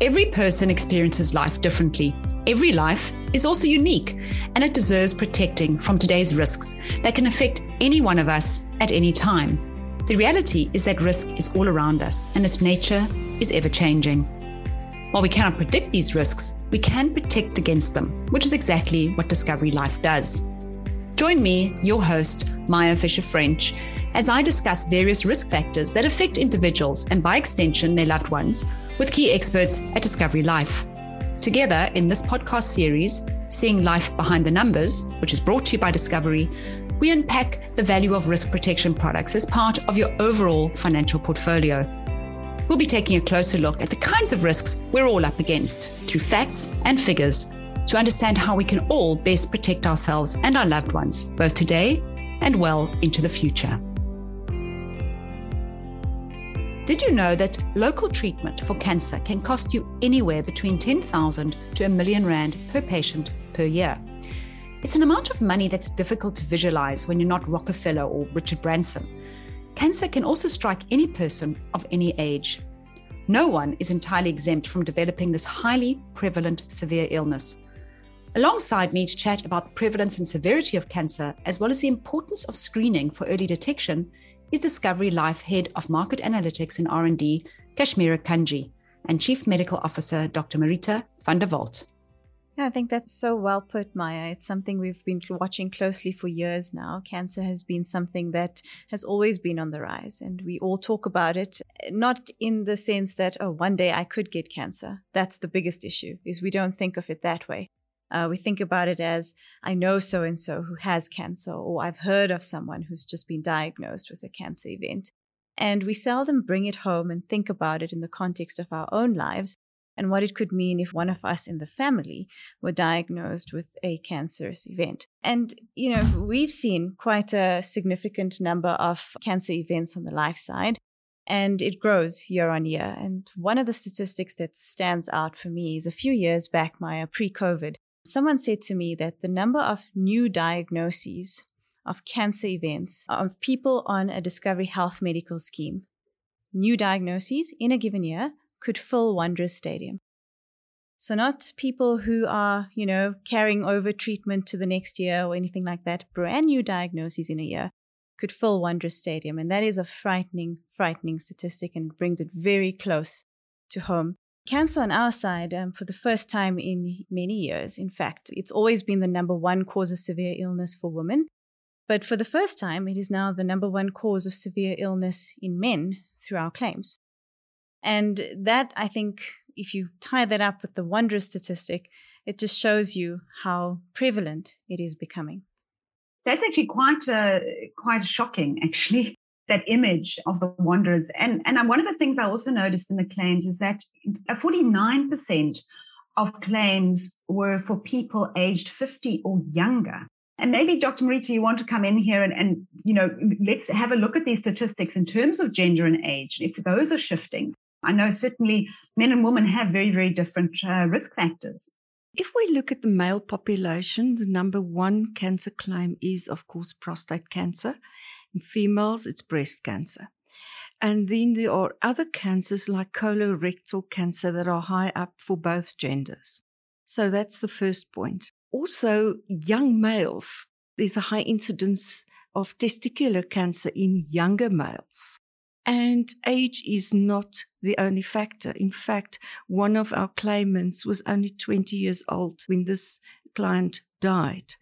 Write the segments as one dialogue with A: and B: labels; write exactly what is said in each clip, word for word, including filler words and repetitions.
A: Every person experiences life differently. Every life is also unique, and it deserves protecting from today's risks that can affect any one of us at any time. The reality is that risk is all around us, and its nature is ever-changing. While we cannot predict these risks, we can protect against them, which is exactly what Discovery Life does. Join me, your host, Maya Fisher-French, as I discuss various risk factors that affect individuals and by extension their loved ones with key experts at Discovery Life. Together in this podcast series, Seeing Life Behind the Numbers, which is brought to you by Discovery, we unpack the value of risk protection products as part of your overall financial portfolio. We'll be taking a closer look at the kinds of risks we're all up against through facts and figures to understand how we can all best protect ourselves and our loved ones, both today and well into the future. Did you know that local treatment for cancer can cost you anywhere between ten thousand to a million rand per patient per year? It's an amount of money that's difficult to visualize when you're not Rockefeller or Richard Branson. Cancer can also strike any person of any age. No one is entirely exempt from developing this highly prevalent severe illness. Alongside me to chat about the prevalence and severity of cancer, as well as the importance of screening for early detection, is Discovery Life Head of Market Analytics and R and D, Kashmira Kanji, and Chief Medical Officer, Doctor Marita van der Walt.
B: Yeah, I think that's so well put, Maya. It's something we've been watching closely for years now. Cancer has been something that has always been on the rise, and we all talk about it, not in the sense that, oh, one day I could get cancer. That's the biggest issue, is we don't think of it that way. Uh, we think about it as, I know so-and-so who has cancer, or I've heard of someone who's just been diagnosed with a cancer event. And we seldom bring it home and think about it in the context of our own lives and what it could mean if one of us in the family were diagnosed with a cancerous event. And, you know, we've seen quite a significant number of cancer events on the life side, and it grows year on year. And one of the statistics that stands out for me is a few years back, Maya, pre-COVID, someone said to me that the number of new diagnoses of cancer events of people on a Discovery Health medical scheme, new diagnoses in a given year, could fill Wanderers Stadium. So not people who are, you know, carrying over treatment to the next year or anything like that. Brand new diagnoses in a year could fill Wanderers Stadium. And that is a frightening, frightening statistic and brings it very close to home. Cancer on our side, um, for the first time in many years, in fact, it's always been the number one cause of severe illness for women. But for the first time, it is now the number one cause of severe illness in men through our claims. And that, I think, if you tie that up with the Wanderers statistic, it just shows you how prevalent it is becoming.
A: That's actually quite uh, quite shocking, actually, that image of the Wanderers. And, and one of the things I also noticed in the claims is that forty-nine percent of claims were for people aged fifty or younger. And maybe, Doctor Marita, you want to come in here and, and, you know, let's have a look at these statistics in terms of gender and age, if those are shifting. I know certainly men and women have very, very different uh, risk factors.
C: If we look at the male population, the number one cancer claim is, of course, prostate cancer. In females, it's breast cancer. And then there are other cancers like colorectal cancer that are high up for both genders. So that's the first point. Also, young males, there's a high incidence of testicular cancer in younger males. And age is not the only factor. In fact, one of our claimants was only twenty years old when this client died.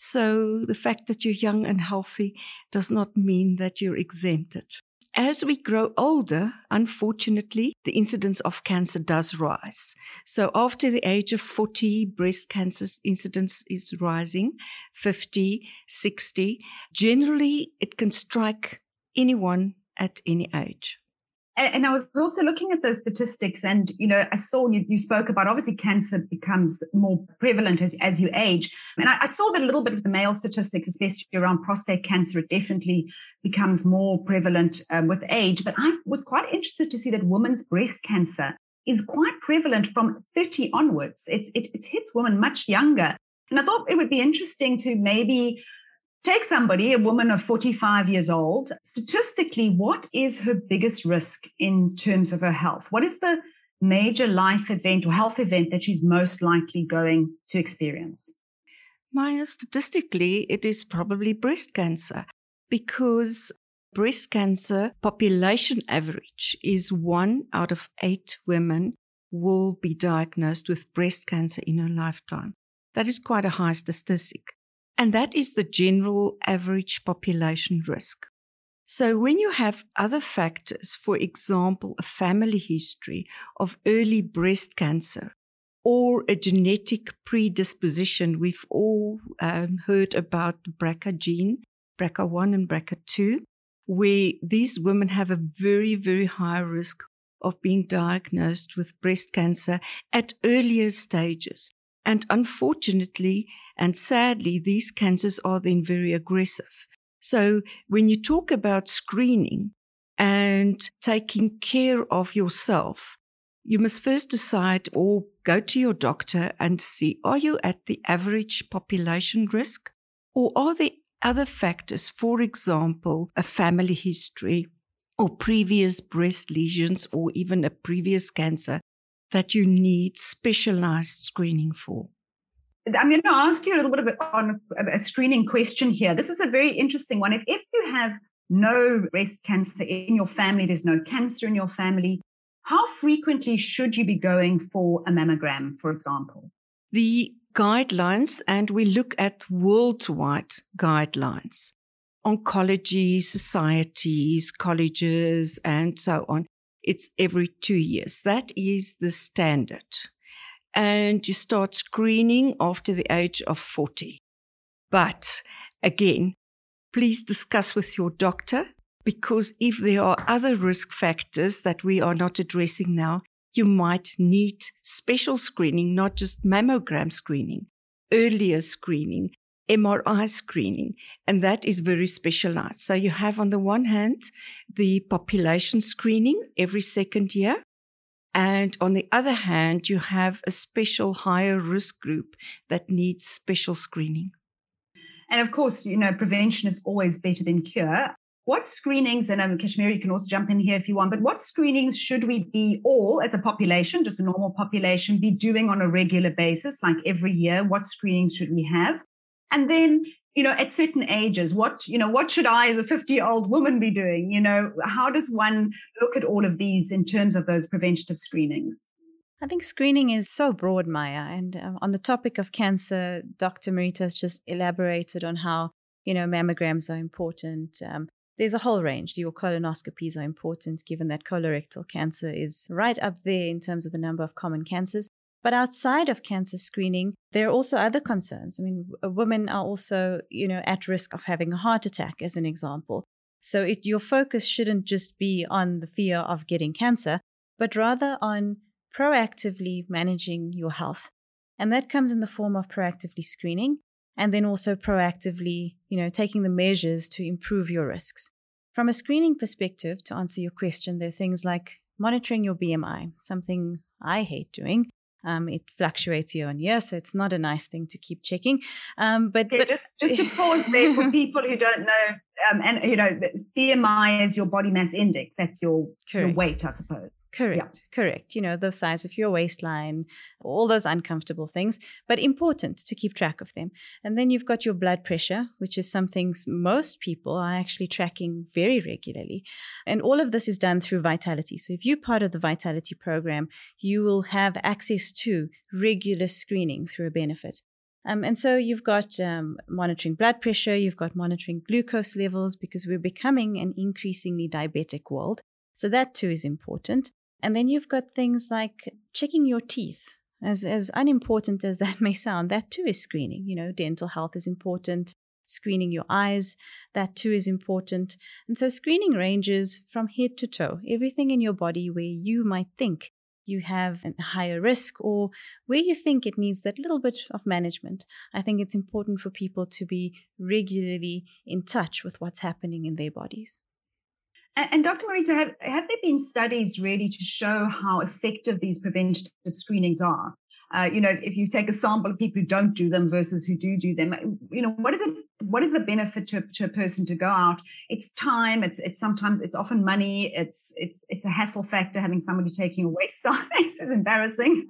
C: So the fact that you're young and healthy does not mean that you're exempted. As we grow older, unfortunately, the incidence of cancer does rise. So after the age of forty, breast cancer incidence is rising, fifty, sixty. Generally, it can strike anyone at any age.
A: And I was also looking at those statistics and, you know, I saw you, you spoke about obviously cancer becomes more prevalent as, as you age. And I, I saw that a little bit of the male statistics, especially around prostate cancer, it definitely becomes more prevalent um, with age. But I was quite interested to see that women's breast cancer is quite prevalent from thirty onwards. It's, it, it hits women much younger. And I thought it would be interesting to maybe take somebody, a woman of forty-five years old, statistically, what is her biggest risk in terms of her health? What is the major life event or health event that she's most likely going to experience?
C: Maya, statistically, it is probably breast cancer, because breast cancer population average is one out of eight women will be diagnosed with breast cancer in her lifetime. That is quite a high statistic. And that is the general average population risk. So when you have other factors, for example, a family history of early breast cancer or a genetic predisposition, we've all um, heard about the B R C A gene, B R C A one and B R C A two, where these women have a very, very high risk of being diagnosed with breast cancer at earlier stages. And unfortunately and sadly, these cancers are then very aggressive. So when you talk about screening and taking care of yourself, you must first decide or go to your doctor and see, are you at the average population risk? Or are there other factors, for example, a family history or previous breast lesions or even a previous cancer that you need specialized screening for?
A: I'm going to ask you a little bit of on a screening question here. This is a very interesting one. If, if you have no breast cancer in your family, there's no cancer in your family, how frequently should you be going for a mammogram, for example?
C: The guidelines, and we look at worldwide guidelines, oncology societies, colleges, and so on. It's every two years. That is the standard. And you start screening after the age of forty. But again, please discuss with your doctor, because if there are other risk factors that we are not addressing now, you might need special screening, not just mammogram screening, earlier screening, M R I screening, and that is very specialized. So you have on the one hand, the population screening every second year. And on the other hand, you have a special higher risk group that needs special screening.
A: And of course, you know, prevention is always better than cure. What screenings, and um, Kashmiri, you can also jump in here if you want, but what screenings should we be all as a population, just a normal population, be doing on a regular basis, like every year? What screenings should we have? And then, you know, at certain ages, what, you know, what should I as a fifty-year-old woman be doing? You know, how does one look at all of these in terms of those preventative screenings?
B: I think screening is so broad, Maya. And um, on the topic of cancer, Doctor Marita has just elaborated on how, you know, mammograms are important. Um, there's a whole range. Your colonoscopies are important, given that colorectal cancer is right up there in terms of the number of common cancers. But outside of cancer screening, there are also other concerns. I mean, women are also, you know, at risk of having a heart attack, as an example. So it, your focus shouldn't just be on the fear of getting cancer, but rather on proactively managing your health. And that comes in the form of proactively screening and then also proactively, you know, taking the measures to improve your risks. From a screening perspective, to answer your question, there are things like monitoring your B M I, something I hate doing. Um, it fluctuates year on year, so it's not a nice thing to keep checking. Um, but,
A: okay,
B: but
A: just, just to pause there for people who don't know, um, and you know, B M I is your body mass index. That's your, your weight, I suppose.
B: Correct, yeah. correct. You know, the size of your waistline, all those uncomfortable things, but important to keep track of them. And then you've got your blood pressure, which is something most people are actually tracking very regularly. And all of this is done through Vitality. So if you're part of the Vitality program, you will have access to regular screening through a benefit. Um, and so you've got um, monitoring blood pressure, you've got monitoring glucose levels, because we're becoming an increasingly diabetic world. So that too is important. And then you've got things like checking your teeth. As, as unimportant as that may sound, that too is screening. You know, dental health is important. Screening your eyes, that too is important. And so screening ranges from head to toe, everything in your body where you might think you have a higher risk or where you think it needs that little bit of management. I think it's important for people to be regularly in touch with what's happening in their bodies.
A: And, and Doctor Marita, have, have there been studies really to show how effective these preventative screenings are? uh, you know, if you take a sample of people who don't do them versus who do do them, you know, what is it? What is the benefit to, to a person to go out? It's time. It's it's sometimes it's often money. It's it's it's a hassle factor having somebody taking away size is embarrassing.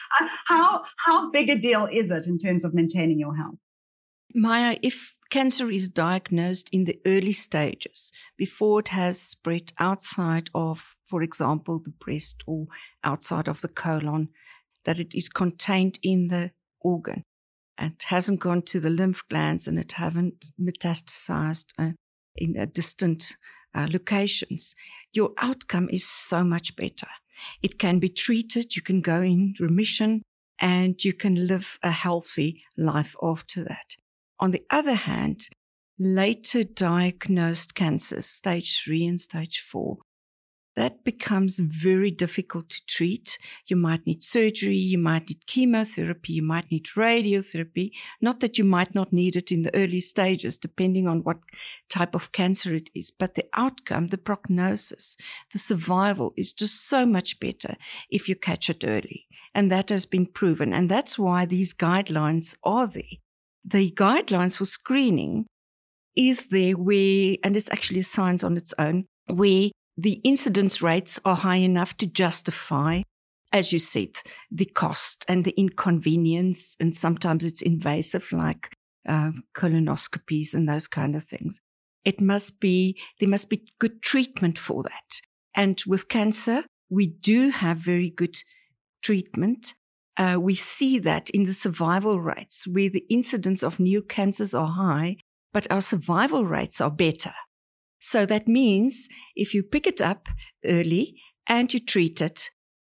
A: how how big a deal is it in terms of maintaining your health?
C: Maya, if cancer is diagnosed in the early stages, before it has spread outside of, for example, the breast or outside of the colon, that it is contained in the organ and hasn't gone to the lymph glands and it haven't metastasized uh, in uh, distant uh, locations, your outcome is so much better. It can be treated, you can go in remission, and you can live a healthy life after that. On the other hand, later diagnosed cancers, stage three and stage four, that becomes very difficult to treat. You might need surgery, you might need chemotherapy, you might need radiotherapy. Not that you might not need it in the early stages, depending on what type of cancer it is, but the outcome, the prognosis, the survival is just so much better if you catch it early. And that has been proven. And that's why these guidelines are there. The guidelines for screening is there where, and it's actually a science on its own, where the incidence rates are high enough to justify, as you said, the cost and the inconvenience, and sometimes it's invasive, like uh, colonoscopies and those kind of things. It must be, there must be good treatment for that. And with cancer, we do have very good treatment. Uh, we see that in the survival rates, where the incidence of new cancers are high, but our survival rates are better. So that means if you pick it up early and you treat it,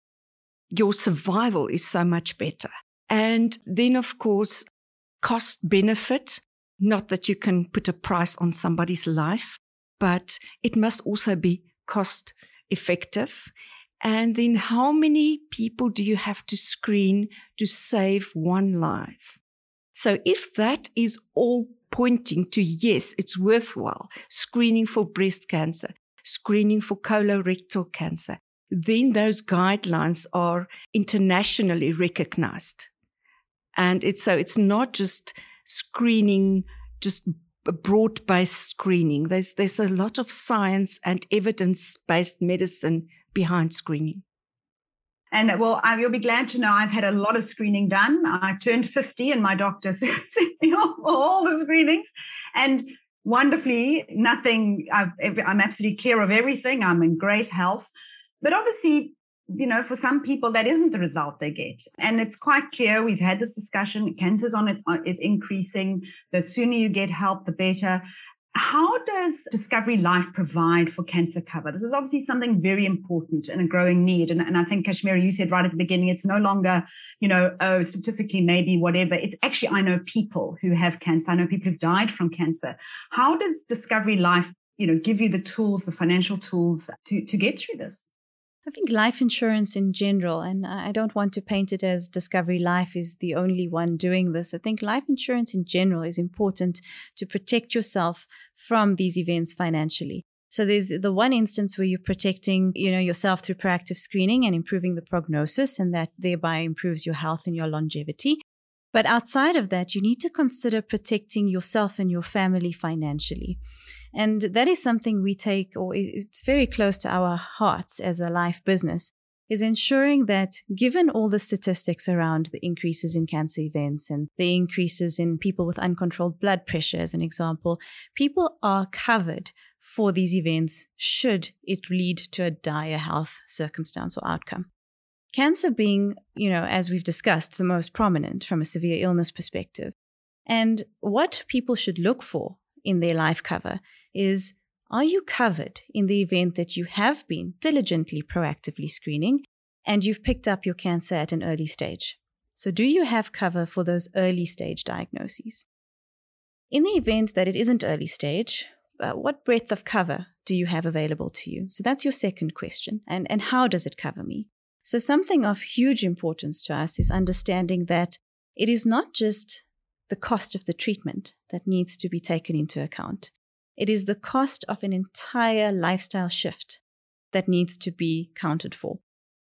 C: your survival is so much better. And then, of course, cost benefit, not that you can put a price on somebody's life, but it must also be cost effective. And then how many people do you have to screen to save one life? So if that is all pointing to, yes, it's worthwhile screening for breast cancer, screening for colorectal cancer, then those guidelines are internationally recognized. And it's so it's not just screening, just broad-based screening. There's, there's a lot of science and evidence-based medicine behind screening.
A: And well, I, you'll be glad to know I've had a lot of screening done. I turned fifty and my doctor sent me off for all the screenings. And wonderfully, nothing, I've, I'm absolutely clear of everything. I'm in great health. But obviously, you know, for some people, that isn't the result they get. And it's quite clear. We've had this discussion. Cancer's on its is increasing. The sooner you get help, the better. How does Discovery Life provide for cancer cover? This is obviously something very important and a growing need. And, and I think, Kashmira, you said right at the beginning, it's no longer, you know, oh, statistically, maybe whatever. It's actually, I know people who have cancer. I know people who've died from cancer. How does Discovery Life, you know, give you the tools, the financial tools to, to get through this?
B: I think life insurance in general, and I don't want to paint it as Discovery Life is the only one doing this. I think life insurance in general is important to protect yourself from these events financially. So there's the one instance where you're protecting, you know, yourself through proactive screening and improving the prognosis, and that thereby improves your health and your longevity. But outside of that, you need to consider protecting yourself and your family financially. And that is something we take, or it's very close to our hearts as a life business, is ensuring that given all the statistics around the increases in cancer events and the increases in people with uncontrolled blood pressure, as an example, people are covered for these events should it lead to a dire health circumstance or outcome. Cancer being, you know, as we've discussed, the most prominent from a severe illness perspective. And what people should look for in their life cover is, are you covered in the event that you have been diligently, proactively screening and you've picked up your cancer at an early stage? So do you have cover for those early stage diagnoses? In the event that it isn't early stage, uh, what breadth of cover do you have available to you? So that's your second question. And, and how does it cover me? So something of huge importance to us is understanding that it is not just the cost of the treatment that needs to be taken into account. It is the cost of an entire lifestyle shift that needs to be counted for.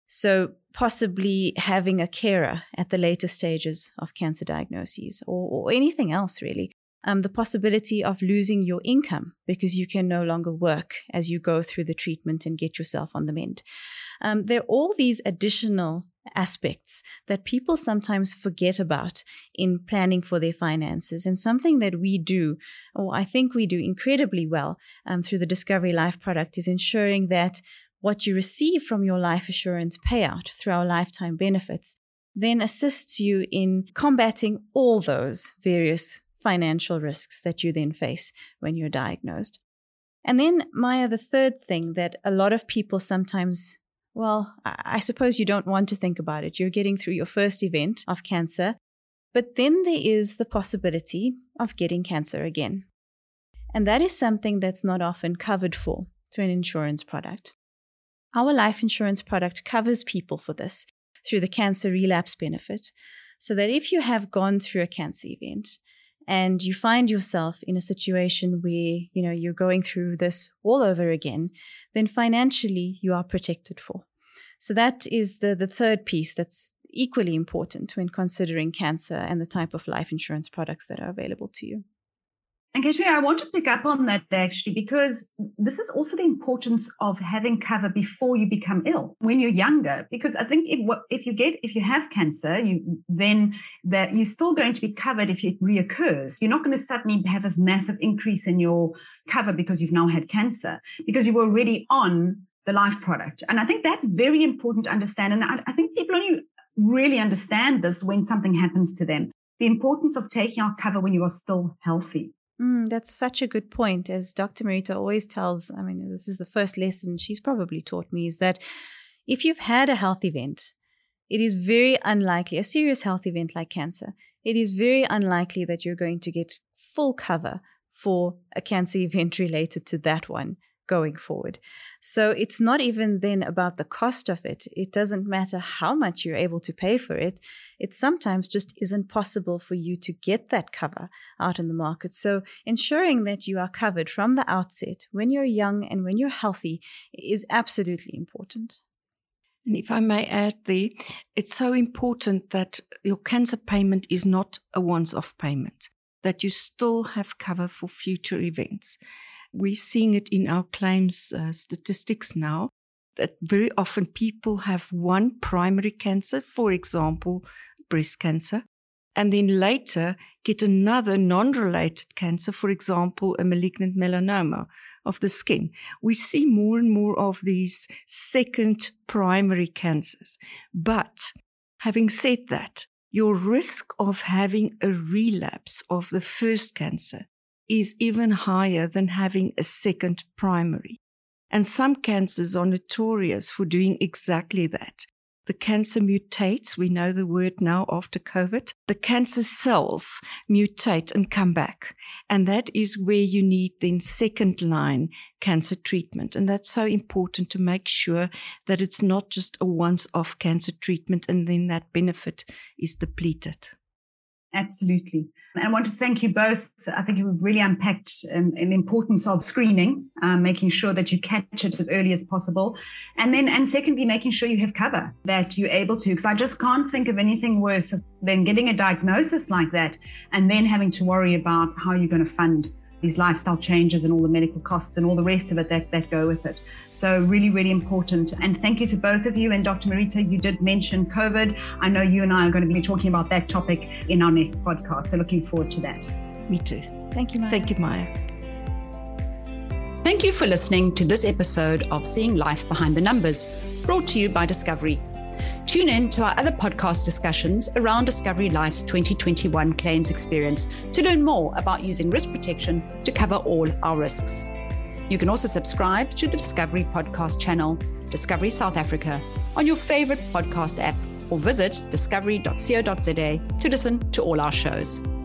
B: So possibly having a carer at the later stages of cancer diagnoses, or, or anything else really. Um, the possibility of losing your income because you can no longer work as you go through the treatment and get yourself on the mend. Um, there are all these additional aspects that people sometimes forget about in planning for their finances, and something that we do, or I think we do incredibly well um, through the Discovery Life product, is ensuring that what you receive from your life assurance payout through our lifetime benefits then assists you in combating all those various financial risks that you then face when you're diagnosed. And then, Maya, the third thing that a lot of people sometimes, well, I suppose you don't want to think about it. You're getting through your first event of cancer, but then there is the possibility of getting cancer again. And that is something that's not often covered for through an insurance product. Our life insurance product covers people for this through the cancer relapse benefit, so that if you have gone through a cancer event and you find yourself in a situation where, you know, you're going through this all over again, then financially you are protected for. So that is the, the third piece that's equally important when considering cancer and the type of life insurance products that are available to you.
A: And Katrina, I want to pick up on that actually, because this is also the importance of having cover before you become ill when you're younger. Because I think if if you get if you have cancer, you then that you're still going to be covered if it reoccurs. You're not going to suddenly have this massive increase in your cover because you've now had cancer, because you were already on the life product. And I think that's very important to understand. And I, I think people only really understand this when something happens to them. The importance of taking out cover when you are still healthy.
B: Mm, that's such a good point. As Doctor Marita always tells, I mean, this is the first lesson she's probably taught me, is that if you've had a health event, it is very unlikely, a serious health event like cancer, it is very unlikely that you're going to get full cover for a cancer event related to that one going forward. So it's not even then about the cost of it. It doesn't matter how much you're able to pay for it. It sometimes just isn't possible for you to get that cover out in the market. So ensuring that you are covered from the outset when you're young and when you're healthy is absolutely important.
C: And if I may add there, it's so important that your cancer payment is not a once-off payment, that you still have cover for future events. We're seeing it in our claims uh, statistics now, that very often people have one primary cancer, for example, breast cancer, and then later get another non-related cancer, for example, a malignant melanoma of the skin. We see more and more of these second primary cancers. But having said that, your risk of having a relapse of the first cancer is even higher than having a second primary. And some cancers are notorious for doing exactly that. The cancer mutates, we know the word now after COVID. The cancer cells mutate and come back. And that is where you need then second line cancer treatment. And that's so important to make sure that it's not just a once-off cancer treatment and then that benefit is depleted.
A: Absolutely. And I want to thank you both. I think you've really unpacked um, the importance of screening, um, making sure that you catch it as early as possible. And then, and secondly, making sure you have cover, that you're able to, because I just can't think of anything worse than getting a diagnosis like that and then having to worry about how you're going to fund these lifestyle changes and all the medical costs and all the rest of it that, that go with it. So really, really important. And thank you to both of you. And Doctor Marita, you did mention COVID. I know you and I are going to be talking about that topic in our next podcast. So looking forward to that.
C: Me too.
B: Thank you, Maya.
C: Thank you, Maya.
A: Thank you for listening to this episode of Seeing Life Behind the Numbers, brought to you by Discovery. Tune in to our other podcast discussions around Discovery Life's twenty twenty-one claims experience to learn more about using risk protection to cover all our risks. You can also subscribe to the Discovery podcast channel, Discovery South Africa, on your favorite podcast app, or visit discovery dot co dot za to listen to all our shows.